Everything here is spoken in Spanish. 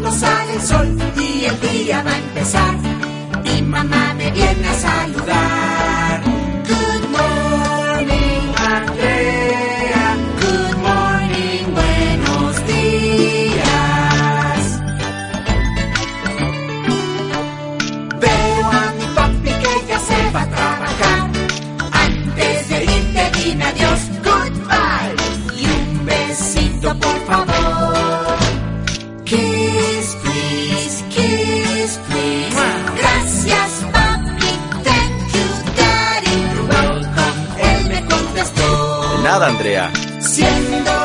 no sale el sol y el día va a empezar. Mi mamá me viene a saludar. Good morning, Andrea. Good morning, buenos días. Veo a mi papi que ya se va a trabajar. Antes de irte dime adiós, goodbye. Y un besito por favor. Kiss, please, kiss, please. Gracias, papi, thank you, daddy. You're welcome, él me contestó. De nada, Andrea. Siendo